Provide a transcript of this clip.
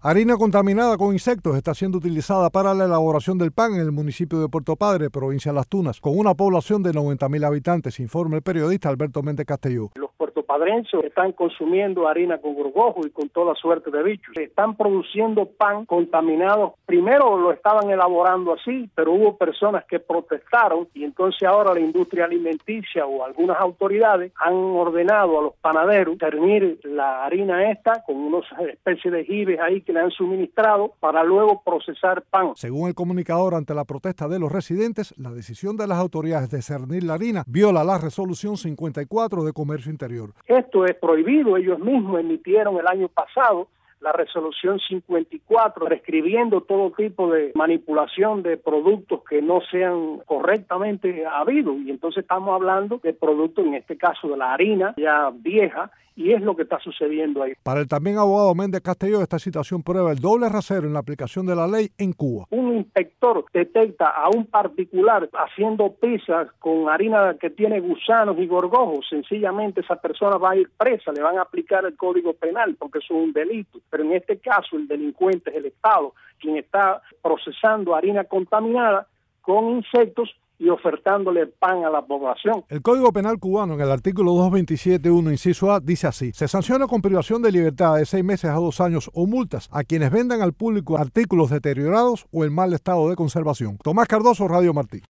Harina contaminada con insectos está siendo utilizada para la elaboración del pan en el municipio de Puerto Padre, provincia de Las Tunas, con una población de 90.000 habitantes, informa el periodista Alberto Méndez Castelló. Los puertopadrenses están consumiendo harina con gorgojo y con toda suerte de bichos. Están produciendo pan contaminado. Primero lo estaban elaborando así, pero hubo personas que protestaron y entonces ahora la industria alimenticia o algunas autoridades han ordenado a los panaderos cernir la harina esta con unas especies de jibes ahí que le han suministrado para luego procesar pan. Según el comunicador, ante la protesta de los residentes, la decisión de las autoridades de cernir la harina viola la resolución 54 de Comercio Interior. Esto es prohibido. Ellos mismos emitieron el año pasado la resolución 54, prescribiendo todo tipo de manipulación de productos que no sean correctamente habidos. Y entonces estamos hablando de productos, en este caso de la harina ya vieja, y es lo que está sucediendo ahí. Para el también abogado Méndez Castelló, esta situación prueba el doble rasero en la aplicación de la ley en Cuba. Un inspector detecta a un particular haciendo pizzas con harina que tiene gusanos y gorgojos, sencillamente esa persona va a ir presa, le van a aplicar el Código Penal porque eso es un delito. Pero en este caso el delincuente es el Estado, quien está procesando harina contaminada con insectos y ofertándole pan a la población. El Código Penal cubano, en el artículo 227.1, inciso A, dice así: se sanciona con privación de libertad de 6 meses a 2 años o multas a quienes vendan al público artículos deteriorados o en mal estado de conservación. Tomás Cardoso, Radio Martí.